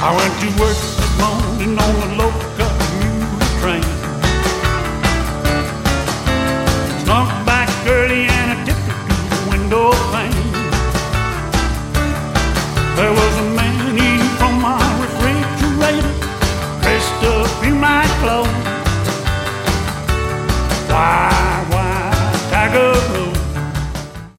I went to work this morning on the locomotive train. Snuck back early and I tipped it to the window pane. There was a